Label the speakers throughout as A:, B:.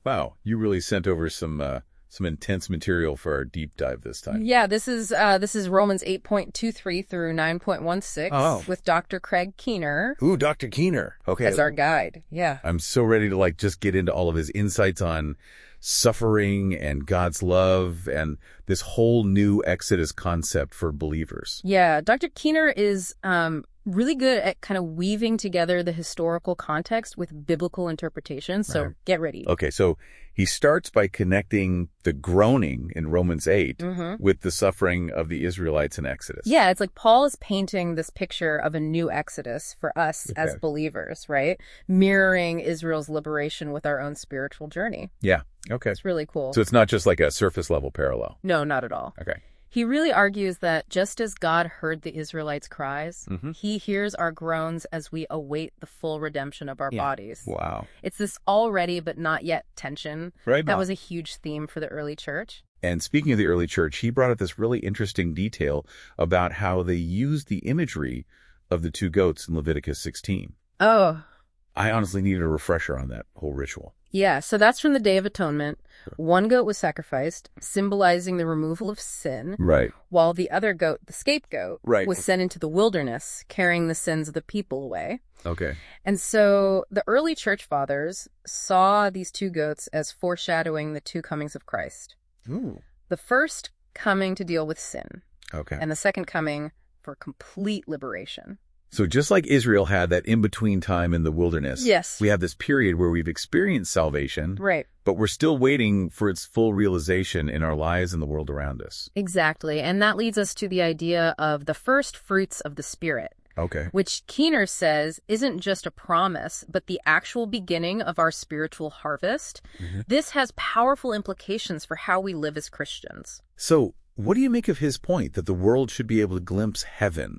A: Wow, you really sent over some intense material for our deep dive this time.
B: Yeah, this is Romans 8.23 through 9.16 with Dr. Craig Keener.
A: Ooh, Dr. Keener. Okay.
B: As our guide. Yeah.
A: I'm so ready to just get into all of his insights on suffering and God's love and this whole new Exodus concept for believers.
B: Yeah, Dr. Keener is really good at kind of weaving together the historical context with biblical interpretation. So get ready.
A: Okay, so he starts by connecting the groaning in Romans 8 with the suffering of the Israelites in Exodus.
B: Yeah, it's like Paul is painting this picture of a new Exodus for us as believers, right? Mirroring Israel's liberation with our own spiritual journey.
A: Yeah, okay.
B: It's really cool.
A: So it's not just like a surface level parallel.
B: No, not at all.
A: Okay.
B: He really argues that just as God heard the Israelites' cries, he hears our groans as we await the full redemption of our bodies.
A: Wow.
B: It's this already but not yet tension.
A: Right.
B: That was a huge theme for the early church.
A: And speaking of the early church, he brought up this really interesting detail about how they used the imagery of the two goats in Leviticus 16.
B: Oh.
A: I honestly needed a refresher on that whole ritual.
B: Yeah, so that's from the Day of Atonement. One goat was sacrificed, symbolizing the removal of sin.
A: Right.
B: While the other goat, the scapegoat,
A: right,
B: was sent into the wilderness, carrying the sins of the people away.
A: Okay.
B: And so the early church fathers saw these two goats as foreshadowing the two comings of Christ.
A: Ooh.
B: The first coming to deal with sin.
A: Okay.
B: And the second coming for complete liberation.
A: So just like Israel had that in-between time in the wilderness,
B: yes,
A: we have this period where we've experienced salvation,
B: right,
A: but we're still waiting for its full realization in our lives and the world around us.
B: Exactly. And that leads us to the idea of the first fruits of the Spirit.
A: Okay.
B: Which Keener says isn't just a promise, but the actual beginning of our spiritual harvest. This has powerful implications for how we live as Christians.
A: So what do you make of his point that the world should be able to glimpse heaven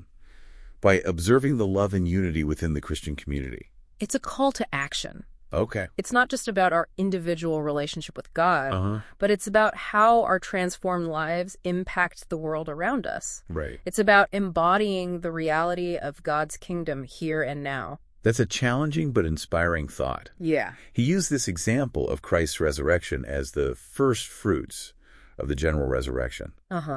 A: by observing the love and unity within the Christian community?
B: It's a call to action.
A: Okay.
B: It's not just about our individual relationship with God, but it's about how our transformed lives impact the world around us.
A: Right.
B: It's about embodying the reality of God's kingdom here and now.
A: That's a challenging but inspiring thought.
B: Yeah.
A: He used this example of Christ's resurrection as the first fruits of the general resurrection.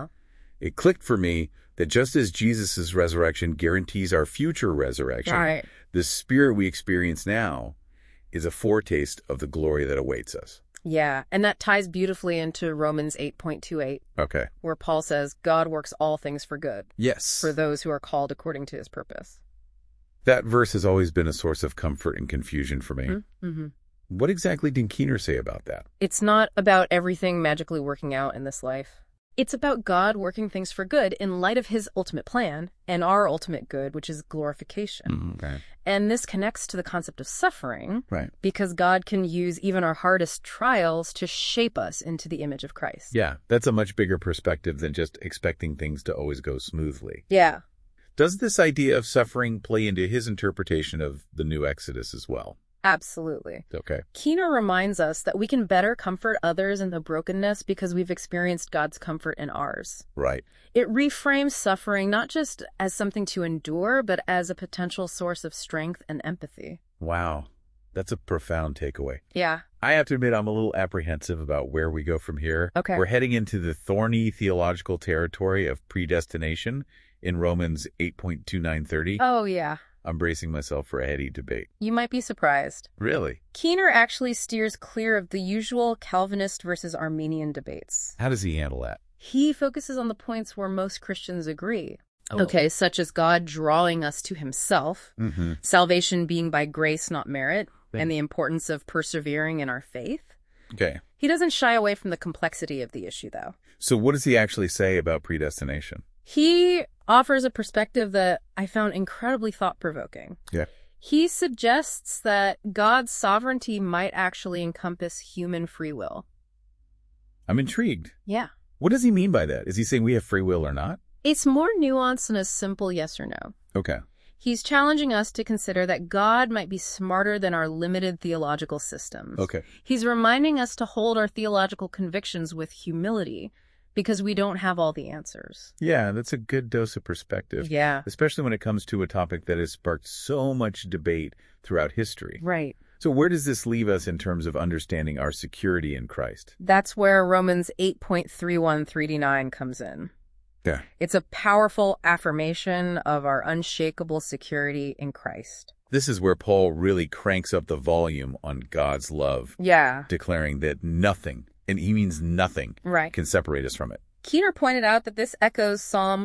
A: It clicked for me that just as Jesus' resurrection guarantees our future resurrection, the Spirit we experience now is a foretaste of the glory that awaits us.
B: Yeah, and that ties beautifully into Romans 8.28.
A: Okay.
B: Where Paul says, God works all things for good.
A: Yes.
B: For those who are called according to his purpose.
A: That verse has always been a source of comfort and confusion for me. What exactly did Keener say about that?
B: It's not about everything magically working out in this life. It's about God working things for good in light of his ultimate plan and our ultimate good, which is glorification. And this connects to the concept of suffering, because God can use even our hardest trials to shape us into the image of Christ.
A: Yeah, that's a much bigger perspective than just expecting things to always go smoothly.
B: Yeah.
A: Does this idea of suffering play into his interpretation of the new Exodus as well?
B: Absolutely.
A: Okay.
B: Keener reminds us that we can better comfort others in the brokenness because we've experienced God's comfort in ours.
A: Right.
B: It reframes suffering not just as something to endure, but as a potential source of strength and empathy.
A: Wow. That's a profound takeaway.
B: Yeah.
A: I have to admit, I'm a little apprehensive about where we go from here.
B: Okay.
A: We're heading into the thorny theological territory of predestination in Romans 8.2930.
B: Oh, yeah.
A: I'm bracing myself for a heady debate.
B: You might be surprised.
A: Really?
B: Keener actually steers clear of the usual Calvinist versus Arminian debates.
A: How does he handle that?
B: He focuses on the points where most Christians agree. Okay, such as God drawing us to himself, salvation being by grace, not merit, and the importance of persevering in our faith.
A: Okay.
B: He doesn't shy away from the complexity of the issue, though.
A: So what does he actually say about predestination?
B: He offers a perspective that I found incredibly thought-provoking.
A: Yeah.
B: He suggests that God's sovereignty might actually encompass human free will.
A: I'm intrigued.
B: Yeah.
A: What does he mean by that? Is he saying we have free will or not?
B: It's more nuanced than a simple yes or no.
A: Okay.
B: He's challenging us to consider that God might be smarter than our limited theological systems.
A: Okay.
B: He's reminding us to hold our theological convictions with humility because we don't have all the answers.
A: Yeah, that's a good dose of perspective.
B: Yeah.
A: Especially when it comes to a topic that has sparked so much debate throughout history.
B: Right.
A: So where does this leave us in terms of understanding our security in Christ?
B: That's where Romans 8.31-39 comes in.
A: Yeah.
B: It's a powerful affirmation of our unshakable security in Christ.
A: This is where Paul really cranks up the volume on God's love.
B: Yeah.
A: Declaring that nothing, and he means nothing,
B: right,
A: can separate us from it.
B: Keener pointed out that this echoes Psalm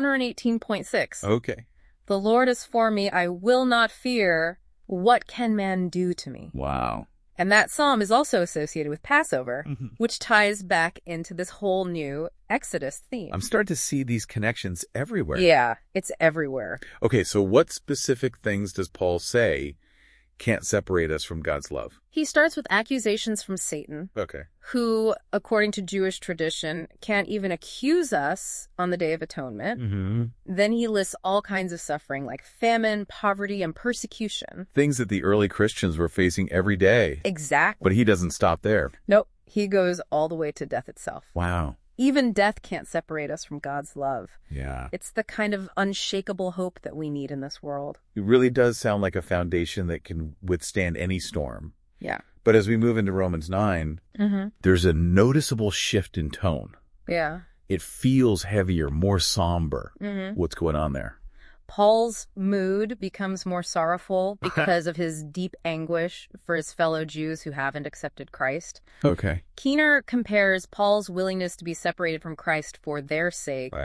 B: 118.6.
A: Okay.
B: The Lord is for me, I will not fear. What can man do to me?
A: Wow.
B: And that psalm is also associated with Passover, which ties back into this whole new Exodus theme.
A: I'm starting to see these connections everywhere.
B: Yeah, it's everywhere.
A: Okay, so what specific things does Paul say can't separate us from God's love?
B: He starts with accusations from Satan,
A: okay,
B: who, according to Jewish tradition, can't even accuse us on the Day of Atonement. Then he lists all kinds of suffering like famine, poverty, and persecution.
A: Things that the early Christians were facing every day.
B: Exactly.
A: But he doesn't stop there.
B: Nope. He goes all the way to death itself.
A: Wow.
B: Even death can't separate us from God's love.
A: Yeah.
B: It's the kind of unshakable hope that we need in this world.
A: It really does sound like a foundation that can withstand any storm.
B: Yeah.
A: But as we move into Romans 9, there's a noticeable shift in tone.
B: Yeah.
A: It feels heavier, more somber. What's going on there?
B: Paul's mood becomes more sorrowful because of his deep anguish for his fellow Jews who haven't accepted Christ.
A: Okay.
B: Keener compares Paul's willingness to be separated from Christ for their sake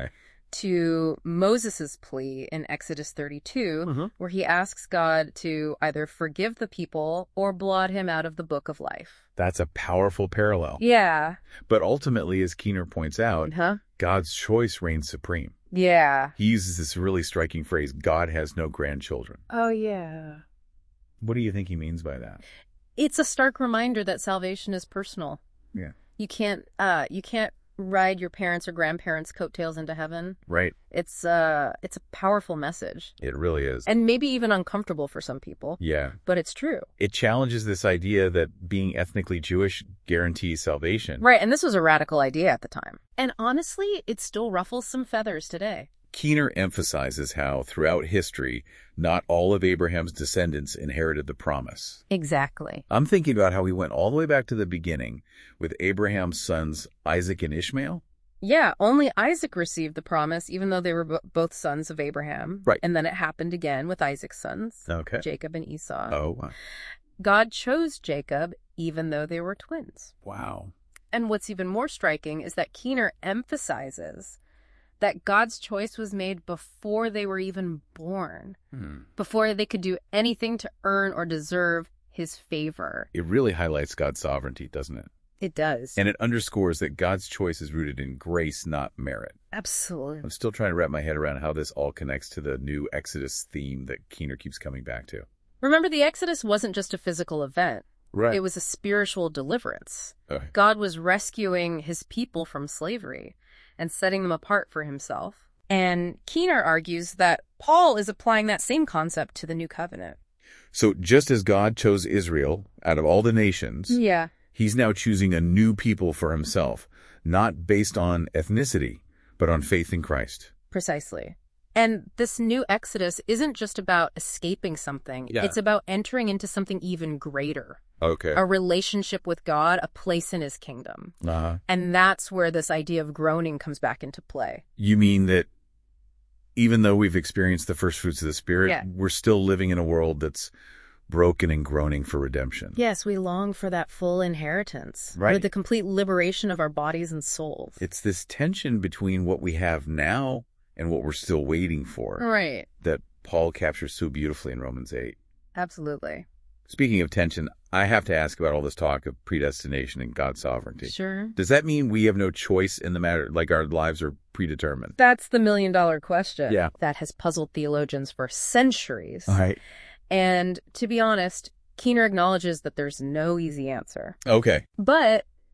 B: to Moses' plea in Exodus 32, where he asks God to either forgive the people or blot him out of the book of life.
A: That's a powerful parallel.
B: Yeah.
A: But ultimately, as Keener points out, God's choice reigns supreme.
B: Yeah.
A: He uses this really striking phrase, God has no grandchildren.
B: Oh, yeah.
A: What do you think he means by that?
B: It's a stark reminder that salvation is personal.
A: Yeah.
B: You can't ride your parents' or grandparents' coattails into heaven.
A: Right.
B: It's a powerful message.
A: It really is.
B: And maybe even uncomfortable for some people.
A: Yeah.
B: But it's true.
A: It challenges this idea that being ethnically Jewish guarantees salvation.
B: Right, and this was a radical idea at the time. And honestly, it still ruffles some feathers today.
A: Keener emphasizes how, throughout history, not all of Abraham's descendants inherited the promise.
B: Exactly.
A: I'm thinking about how we went all the way back to the beginning with Abraham's sons, Isaac and Ishmael.
B: Yeah, only Isaac received the promise, even though they were both sons of Abraham.
A: Right.
B: And then it happened again with Isaac's sons, Jacob and Esau.
A: Oh, wow.
B: God chose Jacob, even though they were twins.
A: Wow.
B: And what's even more striking is that Keener emphasizes that God's choice was made before they were even born, before they could do anything to earn or deserve his favor.
A: It really highlights God's sovereignty, doesn't it?
B: It does.
A: And it underscores that God's choice is rooted in grace, not merit.
B: Absolutely.
A: I'm still trying to wrap my head around how this all connects to the new Exodus theme that Keener keeps coming back to.
B: Remember, the Exodus wasn't just a physical event.
A: Right.
B: It was a spiritual deliverance. God was rescuing his people from slavery and setting them apart for himself. And Keener argues that Paul is applying that same concept to the new covenant.
A: So just as God chose Israel out of all the nations, he's now choosing a new people for himself, not based on ethnicity, but on faith in Christ.
B: Precisely. And this new Exodus isn't just about escaping something. It's about entering into something even greater.
A: Okay.
B: A relationship with God, a place in his kingdom. And that's where this idea of groaning comes back into play.
A: You mean that even though we've experienced the first fruits of the Spirit, we're still living in a world that's broken and groaning for redemption.
B: Yes, we long for that full inheritance.
A: Right.
B: For the complete liberation of our bodies and souls.
A: It's this tension between what we have now and what we're still waiting for.
B: Right.
A: That Paul captures so beautifully in Romans 8.
B: Absolutely.
A: Speaking of tension, I have to ask about all this talk of predestination and God's sovereignty.
B: Sure.
A: Does that mean we have no choice in the matter, like our lives are predetermined?
B: That's the million-dollar question.
A: Yeah.
B: That has puzzled theologians for centuries.
A: All right.
B: And to be honest, Keener acknowledges that there's no easy answer.
A: Okay.
B: But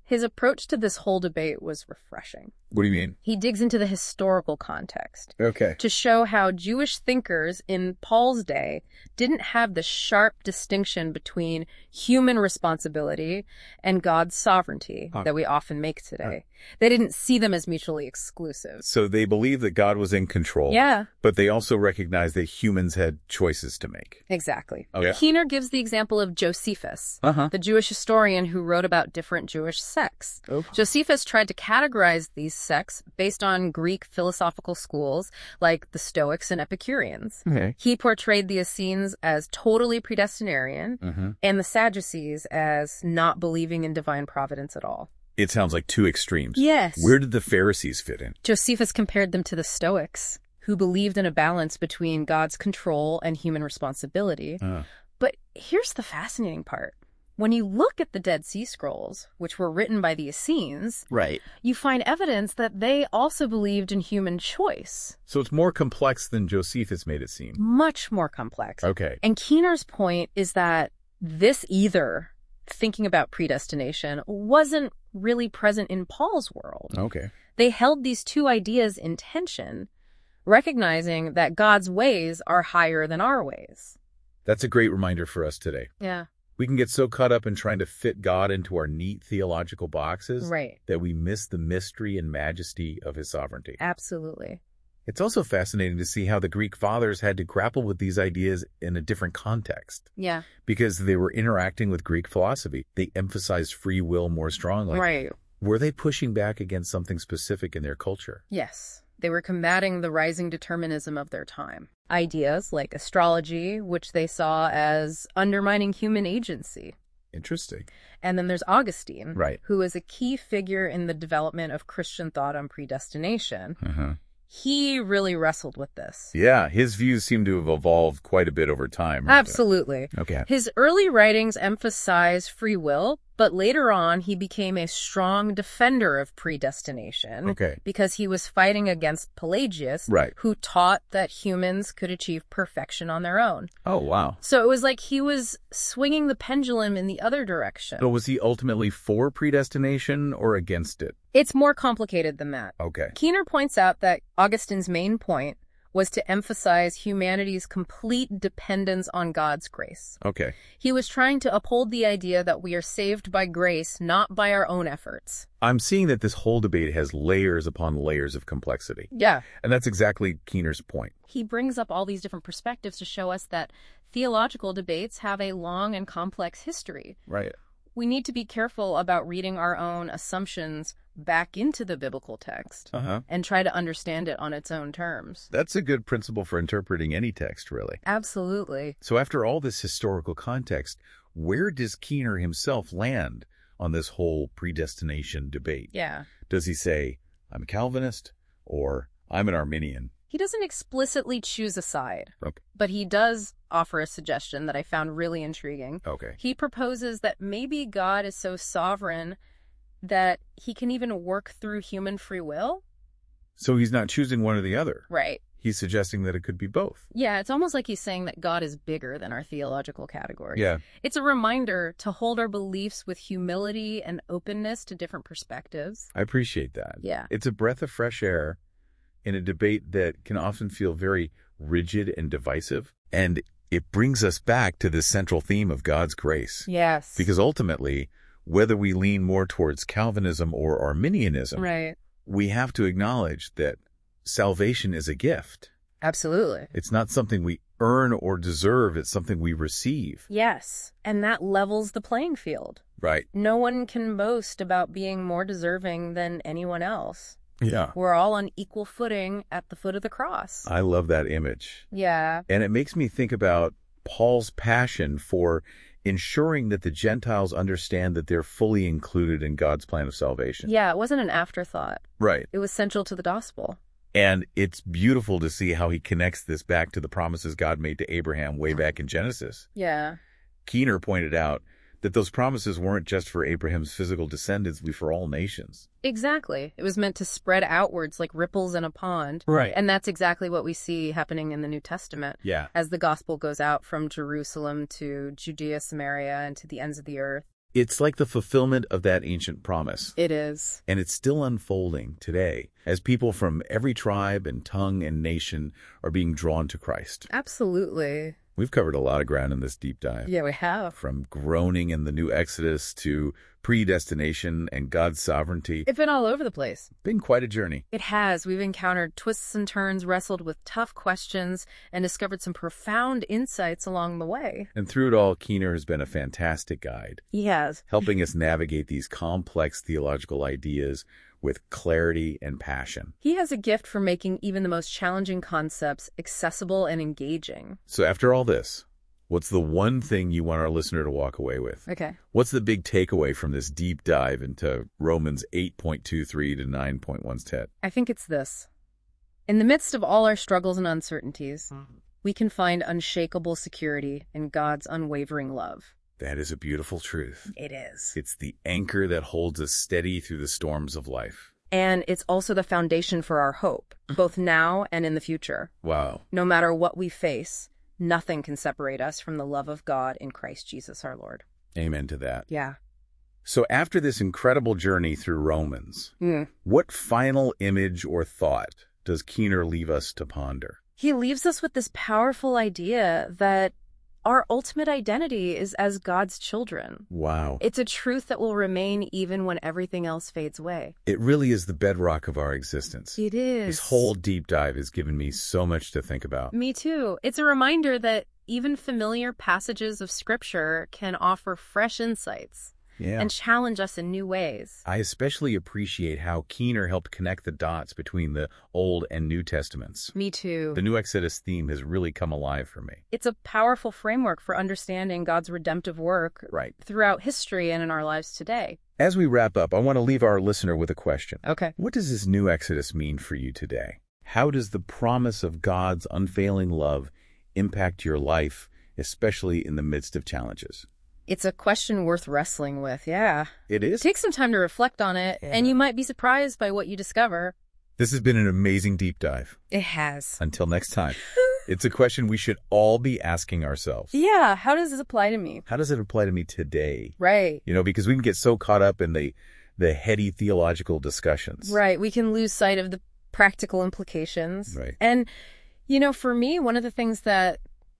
B: His approach to this whole debate was refreshing.
A: What do you mean?
B: He digs into the historical context.
A: Okay.
B: To show how Jewish thinkers in Paul's day didn't have the sharp distinction between human responsibility and God's sovereignty that we often make today. They didn't see them as mutually exclusive.
A: So they believed that God was in control.
B: Yeah.
A: But they also recognized that humans had choices to make.
B: Exactly.
A: Okay.
B: Keener gives the example of Josephus, the Jewish historian who wrote about different Jewish sects. Josephus tried to categorize these sects based on Greek philosophical schools like the Stoics and Epicureans.
A: Okay.
B: He portrayed the Essenes as totally predestinarian and the Sadducees as not believing in divine providence at all.
A: It sounds like two extremes.
B: Yes.
A: Where did the Pharisees fit in?
B: Josephus compared them to the Stoics, who believed in a balance between God's control and human responsibility. But here's the fascinating part. When you look at the Dead Sea Scrolls, which were written by the Essenes, you find evidence that they also believed in human choice.
A: So it's more complex than Josephus made it seem.
B: Much more complex.
A: Okay.
B: And Keener's point is that this either, thinking about predestination, wasn't really present in Paul's world.
A: Okay.
B: They held these two ideas in tension, recognizing that God's ways are higher than our ways.
A: That's a great reminder for us today.
B: Yeah.
A: We can get so caught up in trying to fit God into our neat theological boxes that we miss the mystery and majesty of his sovereignty.
B: Absolutely.
A: It's also fascinating to see how the Greek fathers had to grapple with these ideas in a different context.
B: Yeah.
A: Because they were interacting with Greek philosophy. They emphasized free will more strongly.
B: Right.
A: Were they pushing back against something specific in their culture?
B: Yes. They were combating the rising determinism of their time. Ideas like astrology, which they saw as undermining human agency.
A: Interesting.
B: And then there's Augustine,
A: Right.
B: who is a key figure in the development of Christian thought on predestination. He really wrestled with this.
A: Yeah, his views seem to have evolved quite a bit over time.
B: Absolutely.
A: Okay.
B: His early writings emphasize free will, but later on he became a strong defender of predestination.
A: Okay.
B: Because he was fighting against Pelagius, who taught that humans could achieve perfection on their own.
A: Oh, wow.
B: So it was like he was swinging the pendulum in the other direction.
A: So was he ultimately for predestination or against it?
B: It's more complicated than that.
A: Okay.
B: Keener points out that Augustine's main point was to emphasize humanity's complete dependence on God's grace.
A: Okay.
B: He was trying to uphold the idea that we are saved by grace, not by our own efforts.
A: I'm seeing that this whole debate has layers upon layers of complexity.
B: Yeah.
A: And that's exactly Keener's point.
B: He brings up all these different perspectives to show us that theological debates have a long and complex history.
A: Right.
B: We need to be careful about reading our own assumptions back into the biblical text and try to understand it on its own terms.
A: That's a good principle for interpreting any text, really.
B: Absolutely.
A: So after all this historical context, where does Keener himself land on this whole predestination debate?
B: Yeah.
A: Does he say, I'm a Calvinist, or I'm an Arminian?
B: He doesn't explicitly choose a side,
A: Okay.
B: but he does offer a suggestion that I found really intriguing.
A: Okay.
B: He proposes that maybe God is so sovereign that he can even work through human free will.
A: So he's not choosing one or the other.
B: Right.
A: He's suggesting that it could be both.
B: Yeah, it's almost like he's saying that God is bigger than our theological categories.
A: Yeah.
B: It's a reminder to hold our beliefs with humility and openness to different perspectives.
A: I appreciate that.
B: Yeah.
A: It's a breath of fresh air in a debate that can often feel very rigid and divisive. And it brings us back to the central theme of God's grace.
B: Yes.
A: Because ultimately, whether we lean more towards Calvinism or Arminianism,
B: right,
A: we have to acknowledge that salvation is a gift.
B: Absolutely.
A: It's not something we earn or deserve. It's something we receive.
B: Yes. And that levels the playing field.
A: Right.
B: No one can boast about being more deserving than anyone else.
A: Yeah.
B: We're all on equal footing at the foot of the cross.
A: I love that image.
B: Yeah.
A: And it makes me think about Paul's passion for ensuring that the Gentiles understand that they're fully included in God's plan of salvation.
B: Yeah, it wasn't an afterthought.
A: Right.
B: It was central to the gospel.
A: And it's beautiful to see how he connects this back to the promises God made to Abraham way back in Genesis.
B: Yeah.
A: Keener pointed out that those promises weren't just for Abraham's physical descendants, but for all nations.
B: Exactly. It was meant to spread outwards like ripples in a pond.
A: Right.
B: And that's exactly what we see happening in the New Testament.
A: Yeah.
B: As the gospel goes out from Jerusalem to Judea, Samaria, and to the ends of the earth.
A: It's like the fulfillment of that ancient promise.
B: It is.
A: And it's still unfolding today as people from every tribe and tongue and nation are being drawn to Christ.
B: Absolutely.
A: We've covered a lot of ground in this deep dive.
B: Yeah, we have.
A: From groaning in the new Exodus to predestination and God's sovereignty.
B: It's been all over the place.
A: Been quite a journey.
B: It has. We've encountered twists and turns, wrestled with tough questions, and discovered some profound insights along the way.
A: And through it all, Keener has been a fantastic guide.
B: He has.
A: Helping us navigate these complex theological ideas with clarity and passion.
B: He has a gift for making even the most challenging concepts accessible and engaging.
A: So after all this, what's the one thing you want our listener to walk away with?
B: Okay.
A: What's the big takeaway from this deep dive into Romans 8.23 to 9.1?
B: I think it's this. In the midst of all our struggles and uncertainties, we can find unshakable security in God's unwavering love.
A: That is a beautiful truth.
B: It is.
A: It's the anchor that holds us steady through the storms of life.
B: And it's also the foundation for our hope, both now and in the future.
A: Wow.
B: No matter what we face, nothing can separate us from the love of God in Christ Jesus our Lord.
A: Amen to that.
B: Yeah.
A: So after this incredible journey through Romans, what final image or thought does Keener leave us to ponder?
B: He leaves us with this powerful idea that our ultimate identity is as God's children.
A: Wow.
B: It's a truth that will remain even when everything else fades away.
A: It really is the bedrock of our existence.
B: It is.
A: This whole deep dive has given me so much to think about.
B: Me too. It's a reminder that even familiar passages of Scripture can offer fresh insights.
A: Yeah.
B: And challenge us in new ways.
A: I especially appreciate how Keener helped connect the dots between the Old and New Testaments.
B: Me too.
A: The New Exodus theme has really come alive for me.
B: It's a powerful framework for understanding God's redemptive work throughout history and in our lives today.
A: As we wrap up, I want to leave our listener with a question.
B: Okay.
A: What does this New Exodus mean for you today? How does the promise of God's unfailing love impact your life, especially in the midst of challenges?
B: It's a question worth wrestling with, yeah.
A: It is?
B: Take some time to reflect on it, and you might be surprised by what you discover.
A: This has been an amazing deep dive.
B: It has.
A: Until next time, it's a question we should all be asking ourselves.
B: Yeah, how does this apply to me?
A: How does it apply to me today?
B: Right.
A: You know, because we can get so caught up in the heady theological discussions.
B: Right, we can lose sight of the practical implications.
A: Right.
B: And, you know, for me, one of the things that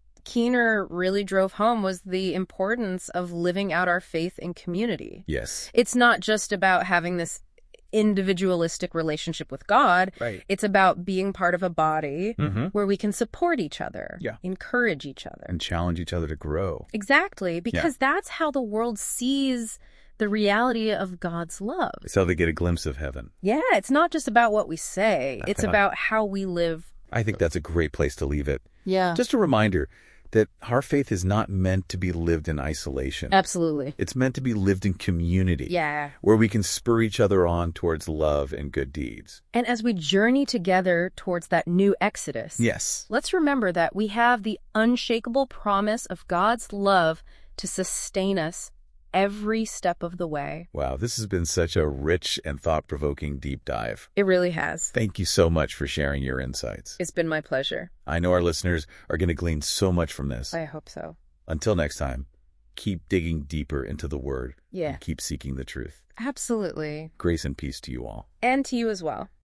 B: Keener really drove home was the importance of living out our faith in community.
A: Yes.
B: It's not just about having this individualistic relationship with God.
A: Right.
B: It's about being part of a body where we can support each other, encourage each other.
A: And challenge each other to grow.
B: Exactly, because that's how the world sees the reality of God's love.
A: It's how they get a glimpse of heaven.
B: Yeah, it's not just about what we say. It's about how we live.
A: I think that's a great place to leave it.
B: Yeah.
A: Just a reminder that our faith is not meant to be lived in isolation.
B: Absolutely.
A: It's meant to be lived in community.
B: Yeah.
A: Where we can spur each other on towards love and good deeds.
B: And as we journey together towards that new Exodus, let's remember that we have the unshakable promise of God's love to sustain us every step of the way.
A: Wow, this has been such a rich and thought-provoking deep dive.
B: It really has.
A: Thank you so much for sharing your insights.
B: It's been my pleasure.
A: I know our listeners are going to glean so much from this.
B: I hope so.
A: Until next time, keep digging deeper into the Word.
B: Yeah.
A: And keep seeking the truth.
B: Absolutely.
A: Grace and peace to you all.
B: And to you as well.